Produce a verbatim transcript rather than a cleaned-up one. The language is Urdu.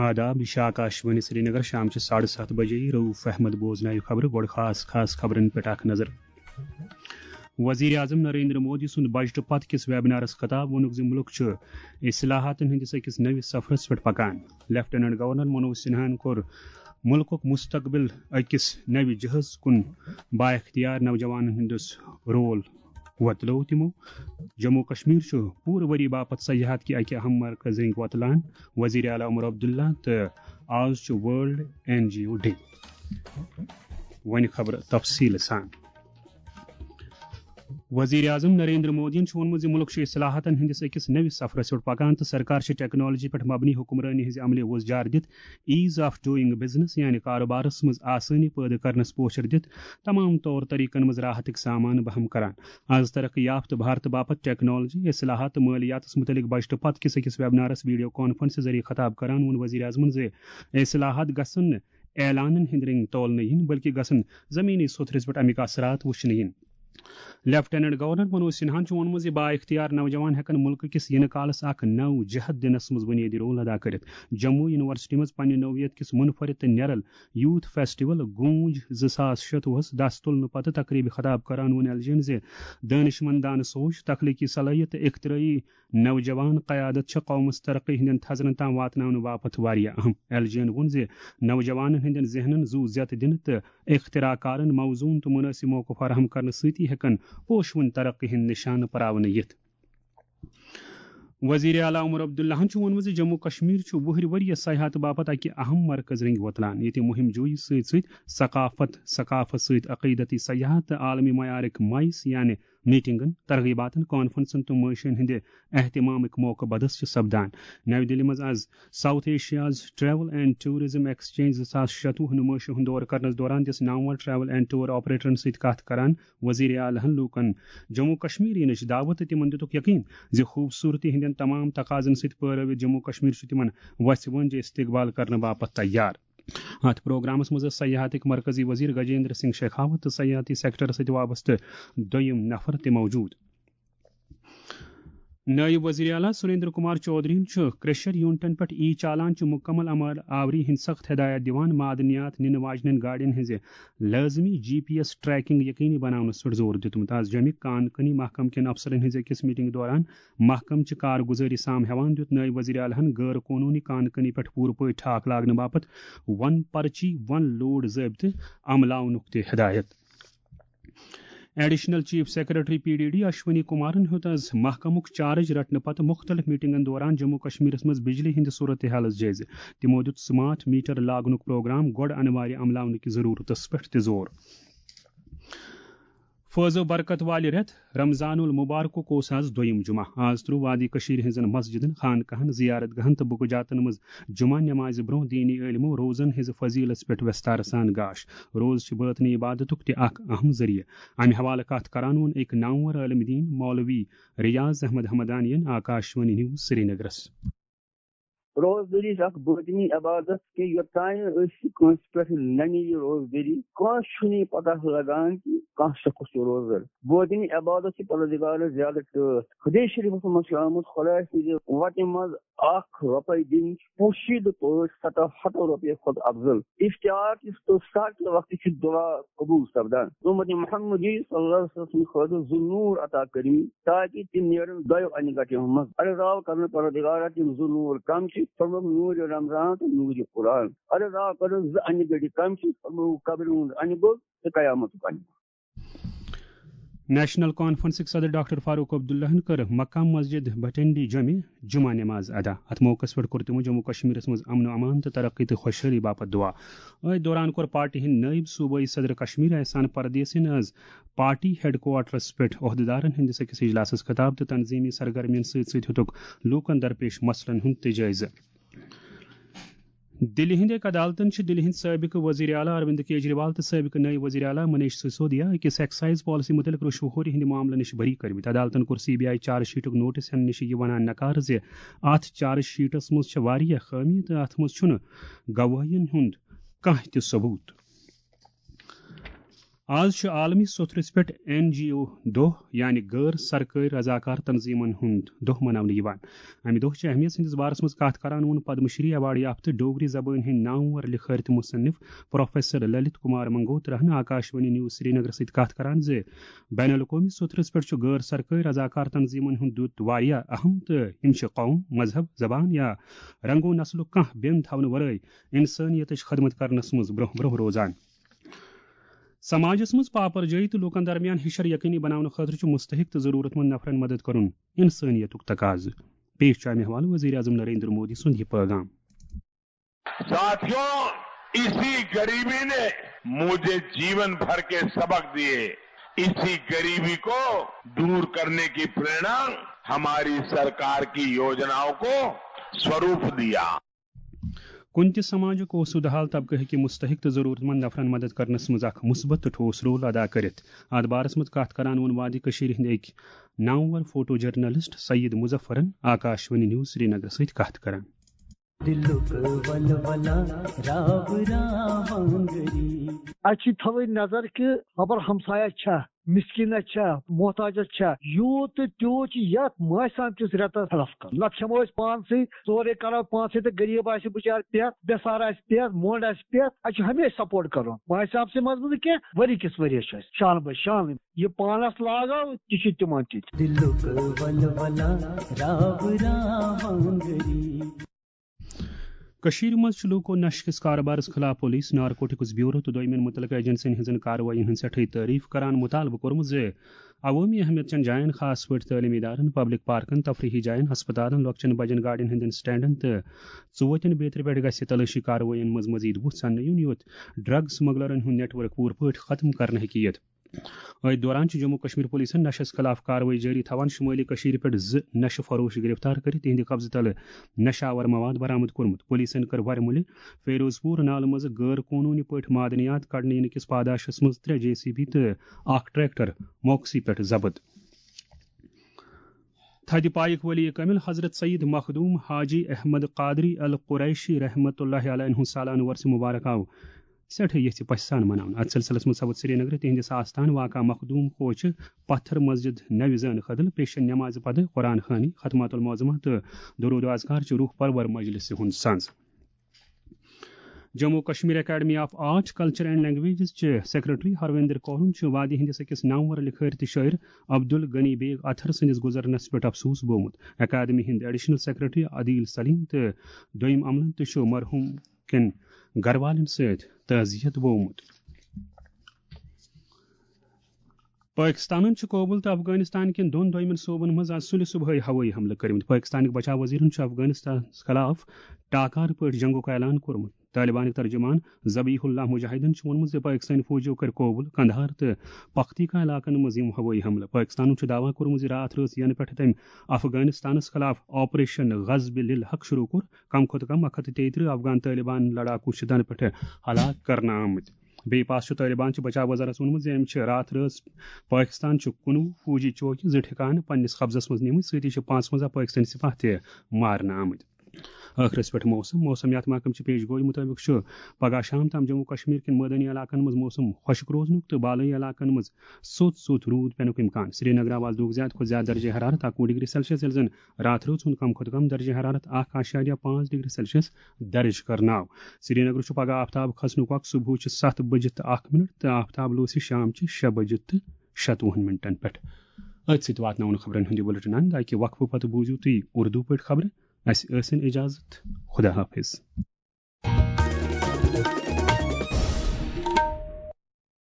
آداب یہ آکاشوانی سری نگر شام ساڑھے سات بجے رؤف احمد بوزن خبر گوڑ خاص خاص خبرن پہ اخ نظر وزیر اعظم نریندر مودی سند بجٹ پتہ کس ویبنارس خطاب وونک زِ ملک چھ اصلاحات ہندس اکس نوس سفرس پہ پکان لیفٹیننٹ گورنر منوج سنہاہن کور ملک مستقبل اکس نو جہاز کن با اختیار نوجوان ہندس رول وتلو تمو جموں کشمیر پور وری باپت سیاحت کی اکہ اہم مرکز رنگ وتلان وزیر اعلیٰ عمر عبداللہ تو آز world N G O day ون خبر تفصیل سان وزیر اعظم نریندر مودین وونمت ملک اصلاحاتن ہندس اکس نوس سفرس پہ پکان تو سرکار ٹیکنالوجی پہ مبنی حکمرانی ہز عملہ وزجار دت ایز آف ڈوئنگ بزنس یعنی کاروبارس مز آسانی پید کرنس پوچھر دت تمام طور طریقن مز راحتک سامان بہم کران آز ترقی یافتہ بھارت باپت ٹیکنالوجی اصلاحات مالیات متعلق بجٹ پتہ کس اکس ویبنارس ویڈیو کانفرنس ذریعہ خطاب کران وون وزیر اعظم زِ اصلاحات گژھن اعلانن ہند رنگ تولنہ ین بلکہ گژھن زمینی ستھرس پہ امیک اثرات وچھنہ ین لیفٹیننٹ گورنر منوج سنہاہن وونمت با اختیار نوجوان ہیکن ملک کس ین کالس اخ نو جہد دنس مز بنیادی رول ادا کرت جموں یونیورسٹی مز پنہ نوعیت کس منفرد تو نیرل یوتھ فیسٹیول گونج زاس شتوہس دس تلنہ پتہ تقریبی خطاب کران ون ایل جین زِ دانش مندانہ سوچ تخلیقی صلاحیت اختراعی نوجوان قیادت قومس ترقی ہندین تھزرن تام واتناؤن باپت واریاہ اہم ایل جین وون زِ نوجوان ہندین ذہنن زو زیت دن تو اختراع کارن موزون تو مناسب موقع فراہم کرنے سۭتی ہیکن پوشون ترقی ہند نشانہ پراون یت وزیر اعلیٰ عمر عبداللہ وونمت جموں کشمیر وہر ورۍ سیاحت باپت اکہ اہم مرکز رنگ وتلان یہ مہم جوئی ست ست ثقافت ثقافت ست عقیدتی سیاحت عالمی معیارک مائس یعنی میٹنگن ترغیباتن کانفرنسن تو معاشین ہند اہتمامک موقع بدس سپدان نئی دلی مز آز South Asia's travel and tourism exchange زاس شتوہ نمائشہ ہند دور کرنس دوران دس نامور ٹریول اینڈ ٹور آپریٹرن ست کت کران وزیر اعلیٰ لوکن جموں کشمیر ینچ دعوت تمن دتک یقین زِ خوبصورتی ہندین تمام تقاضن ست پٲرٲوِتھ جموں کشمیر تمن وسہِ ونجہِ استقبال کرنے باپت تیار ات پروگرامس مز سیاحتک مرکزی وزیر گجیندر سنگھ شیخاوت تو سیاحتی سیکٹر ست وابستہ دویم نفر تہ موجود نائب وزیر اعلیٰ سریندر کمار چودھری کریشر یونٹن پہ ای چالان مکمل عمل آوری ہند سخت ہدایت دیوان معدنیات نن واجن گاڑین ہز لازمی جی پی ایس ٹریکنگ یقینی بناونس پہ زور دتمت آز جمع کان کنی محکم کن افسرن ہز أکس میٹنگ دوران محکم چہ کارگزاری سام ہیوان دیت نائب وزیر اعلیٰ غیر قانونی کان کنی پہ پور پٲٹھۍ ٹھاک لاگنے باپت ون پرچی ون لوڈ ضابطہ عملاونک تہ ہدایت additional chief secretary P D D Ashwani کمارن ہیوت آز محکمک چارج رٹنے پتہ مختلف میٹنگن دوران جموں کشمیرس مز بجلی ہند صورت حالس جائزہ تمو دت سمارٹ میٹر لاگنک پروگرام گۄڈٕ انوارِ عملاونک ضرورتس پہ تہ زور فوز و برکت والہ رت رمضان المبارک کوس آز دویم جمعہ آز ترو وادی کشیر ہزن مسجدن خانقاہن زیارت گاہن تو بکجاتن مز جمعہ نماز برو دینی علمو روزن ہز فضیلت پہ وستار سان گاش روز چھ باطنی عبادتک تہ اخ اہم ذریعہ امہ حوالہ کت کران وون ایک نامور عالم دین مولوی ریاض احمد حمدانی آکاشوانی نیوز سری نگرس روزدری اخ باطنی عبادت کہ یوتان پہ ننی روزدری کھانے پتہ لگان کہ کھانا شخص روزدر باطنی عبادت سے پروردگار زیادہ ٹھس حدیث شریف مجھ آمت خدا وت مز اخ روپے دن پوشید پہ ستو ہتو روپیے کھت افضل افطار تو سات وقت دعا قبول سپدان امت محمد صلی اللہ علیہ وسلم خاطر ذنور عطا کریں تاکہ تم نیرن دو ان گٹو مز ارے راو کرنے پروردگار تم ذنور کم فرمو نور رمضان تو نور قرآن ارے راو کر ان گڑی کم فرمو قبر ان گو تو قیامت کن نیشنل کانفرنسک صدر ڈاکٹر فاروق عبداللہ کر مکہ مسجد بٹنڈی جمع جمعہ نماز ادا ات موقع پہ کور تمو جموں کشمیرس مز امن و امان تو ترقی تو خوشحالی باپت دعا ات دوران کور پارٹی ہند نائب صوبائی صدر کشمیر احسان پردیسن آز پارٹی ہیڈ کوارٹرس پہ عہدیدارن ہندس اکس اجلاسس خطاب تو تنظیمی سرگرمین ست ست ہتک لوکن درپیش مسلن ہند تہ جائزہ دلی ہند عدالتن دلی ہند سابق وزیر اعلیٰ اروند کیجریوال تو سابق نائب وزیر اعلیٰ منیش سسودیا اکس ایکسائز پالیسی متعلق رشوہ خوری ہند معاملہ نش بری کرمت عدالتن کور سی بی آئی چارج شیٹک نوٹس ہن نش یہ ونان نکار زِ ات چارج شیٹس مز واریاہ خامی تو ات مز چھُنہٕ گواہین ہند کانٛہہ تہِ ثبوت آز عالمی سترس پہ این جی او دہ یعنی غیر سرکاری رضاکار تنظیمن ہند دہ مناونہ امہ دہ اہمیت سندس بارس مز کت کران وون پدم شری ایوارڈ یافتہ ڈوگری زبان ہند نامور لکھٲرۍ تہٕ مصنف professor Lalit Kumar Mangotra Akashvani news Srinagar ست کت کران زِ بین الاقوامی سترس پہ غیر سرکاری رضاکار تنظیمن ہند دیت واریاہ اہم تہٕ یم چھِ قوم مذہب زبان یا رنگو نسلُک کانٛہہ بین تھاونہٕ ورٲے انسٲنیتٕچ خدمت کرنس مز برونٛہہ برونٛہہ روزان سماجس مز پاپر جٲیی تہٕ لوٗکن درمیان ہشر یقینی بناونہٕ خٲطرٕ چھُ مستحق تہٕ ضروٗرت مند نفرن مدد کرُن انسٲنیتُک تقاضہٕ پیش چھُ امہِ حوالہٕ وزیر اعظم نریندر مودی سُنٛد یہ پیغام ساتھیوں اسی غریبی نے مجھے جیون بھر کے سبق دیے اسی غریبی کو دور کرنے کی پریرنا ہماری سرکار کی یوجناؤں کو سوروپ دیا کُنہِ تہِ سماجُک اوسوٗد حال طبقہٕ ہیٚکہِ مستحق تہٕ ضروٗرت مند نفرن مدد کرنس منٛز اکھ مثبت تہٕ ٹھوس رول ادا کٔرِتھ اتھ بارس منٛز کتھ کران ووٚن وادی کٔشیٖرِ ہٕنٛدۍ أکۍ نامور فوٹو جرنلسٹ سعید مظفرن آکاشوانی نیوز سری نگر سۭتۍ کتھ کران اچھی تھوئی نظر کہ خبر ہمسایہ چھا مسکین چھا محتاج چھا یوت تیوت یت ماسان تس رتس ہلف کر لکشم پانسی ژورے کرو پانسی تو غریب آس بچار پت بسار آس پت مونڈ آس پت اچھا ہمیشہ سپورٹ کرو ماسان سے مضبوط کی وری کس وری شان بہ شان یہ پانس لاگو تہ تمن کشیر مز لوکو نشہ کس کاربارس خلاف پولیس نارکوٹکس بیورو تو دویمین متعلقہ ایجنسین ہزن کاروائین ہند سٹھے تعریف کران مطالبہ کورمت زِ عوامی اہمیت چن جائن خاص پٲٹھۍ تعلیمی ادارن پبلک پارکن تفریحی جائن ہسپتالن لۄکچن بجن گاڑین ہندین سٹینڈن تو ژوتین بیترِ پٮ۪ٹھ گژھِ تلاشی کاروائین مز مزید وُتھ ژھننہٕ یُن یوت ڈرگ سمگلرن ہند نیٹ ورک پوٗرٕ پٲٹھۍ ختم کرنہٕ ہیٚکہِ یِتھ اتھ دوران جموں کشمیر پولیسن نشس خلاف کاروٲیی جاری تھوان شمالی کشیر پہ زٕ نشہ فروش گرفتار کٔرِتھ تہنٛدِ قبضہٕ تلہٕ نشہ آور مواد برآمد کوٚرمُت پولیسن کٔر وارِ مُلہِ فیروز پوٗر نالہٕ منٛزٕ غٲر قونوٗنی پٲٹھۍ معدنیات کڑنہٕ یِنہٕ کِس پاداشس منٛز ترٛےٚ جے سی بی تہٕ اکھ ٹریکٹر موقعی پٮ۪ٹھ ضبط تھدِ پایک ولی کامل حضرت سید مخدوم حاجی احمد قادری القریشی رحمۃ اللہ علیہ ہُنٛد سالانہٕ ورثہ مبارک آو سٹھے یژھہِ پشہِ سان مناونہٕ اتھ سلسلس منٛز سپُد سری نگر تہنٛدِس آستان واقع مخدوم کوچہِ پتھر مسجد نوِ زٲنہٕ خٲطرٕ پیشن نمازِ پتہٕ قرآن خوانی ختمات المعظمہ تہٕ درود اذکار چہِ روح پرور مجلسہِ ہُنٛد سنز Jammu Kashmir academy of art culture and languages چہِ سیکرٹری ہرویندر کورن چھُ وادی ہندس أکِس نامور لکھٲرۍ تہٕ شٲعر عبدل غنی بیگ اتھر سٕنٛدِس گُزرنس پٮ۪ٹھ افسوس بومُت اکیڈمی ہٕنٛدۍ ایڈیشنل سیکرٹری عدیل سلیم تہٕ دوٚیِم عملن تہِ چھُ مرحوٗم کٮ۪ن گھر والٮ۪ن سۭتۍ تعزیت بومُت پاکستانن چھُ کابل تہٕ افغانستان کٮ۪ن دۄن دویمن صوبن منٛز آز سُلہِ صبحٲے ہوٲیی حملہٕ کٔرمٕتۍ پاکستانٕکۍ بچاو وزیرن چھُ افغانستانس خلاف ٹاکار پٲٹھۍ جنگُک اعلان کوٚرمُت طالبانٕکۍ ترجمان ذبیح اللہ مجاہدن چھُ ووٚنمُت زِ پاکستٲنۍ فوجیو کٔرۍ کابل قندھار تہٕ پختیکا علاقن منٛز یِم ہوٲیی حملہٕ پاکستانن چھُ دعویٰ کوٚرمُت زِ راتھ رٲژ ینہٕ پٮ۪ٹھٕ تٔمۍ افغانستانس خلاف آپریشن غزب للحق شروع کوٚر کم کھۄتہٕ کم اکھ ہتھ تہٕ تیٚیہِ ترٕہ افغان طالبان لڑاکوٗ چھِ دنہٕ پٮ۪ٹھٕ ہلاک کرنہٕ آمٕتۍ بیٚیہِ پاس چھُ طالبان چہِ بچاو وزارس ووٚنمُت زِ أمۍ چھِ راتھ رٲژ پاکستان چہِ کُنوُہ فوجی چوکہِ زٕ ٹھِکانہٕ پننِس قبضس منٛز نِمٕتۍ سۭتی چھِ پانٛژوَنٛزاہ پاکستٲنۍ سِپاہ تہِ مارنہٕ آمٕتۍ ٲخرس پٮ۪ٹھ موسم موسمیات محکمہٕ چہِ پیش گوئی مُطٲبِق چھُ پگہہ شام تام جموں کشمیر کٮ۪ن مٲدانی علاقن منٛز موسم خۄشک روزنُک تہٕ بالٲیی علاقن منٛز سوٚت سوٚت روٗد پینُک اِمکان سری نگر آو آز دُہُک زیادٕ کھۄتہٕ زیادٕ درجہ حرارت اکوُہ ڈگری سیلسیس ییٚلہِ زن راتھ رٲژ ہُنٛد کم کھۄتہٕ کم درجہ حرارت اکھ اشاریہ پانٛژھ ڈگری سیلسیس درج کرنہٕ آو سری نگر چھُ پگہہ آفتاب کھسنُک وقت صبحٕچہِ ستھ بجِتھ تہٕ اکھ منٹ تہٕ آفتاب لوسہِ شامچہِ شےٚ بجِتھ تہٕ شتوُہن منٹن پٮ۪ٹھ أتھۍ سۭتۍ واتناوُن خبرن ہُنٛد یہِ بُلٹن اند اکہِ وقفہٕ پتہٕ بوٗزِو تُہۍ اردو پٲٹھۍ خبرٕ اسہِ ٲسِن اجازت خدا حافظ